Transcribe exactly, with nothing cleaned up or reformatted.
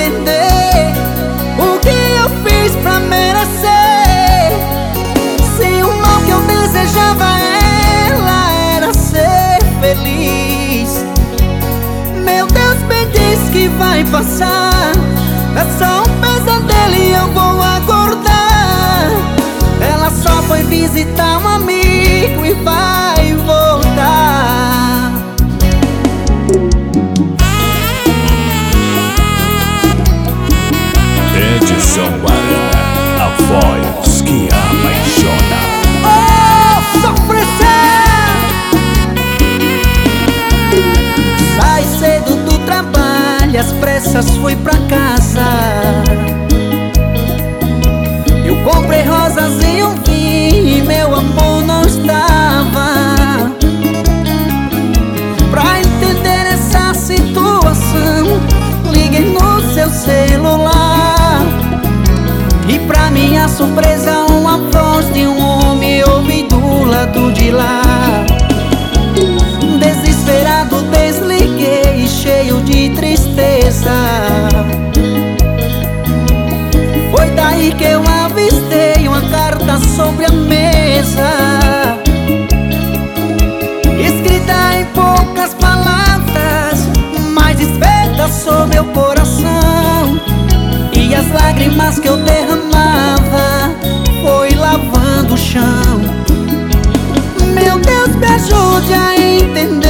entender o que eu fiz pra merecer. Se o mal que eu desejava a ela era ser feliz. Meu Deus me diz que vai passar, é só um pesadelo e eu vou acordar. Ela só foi visitar um amigo e vai voltar. Edson Guarana, a voz que apaixona. Oh, sofrecer! Sai cedo do trabalho, às pressas fui pra casa. Eu comprei rosas e um vinho e meu amor não estava. Pra entender essa situação, liguei no seu celular e pra minha surpresa uma voz de um homem ouvi do lado de lá. Desesperado desliguei, cheio de tristeza. Foi daí que eu avistei uma carta sobre a mesa, escrita em poucas palavras, mas despedaçou meu coração. E as lágrimas que eu derramava foi lavando o chão. Meu Deus, me ajude a entender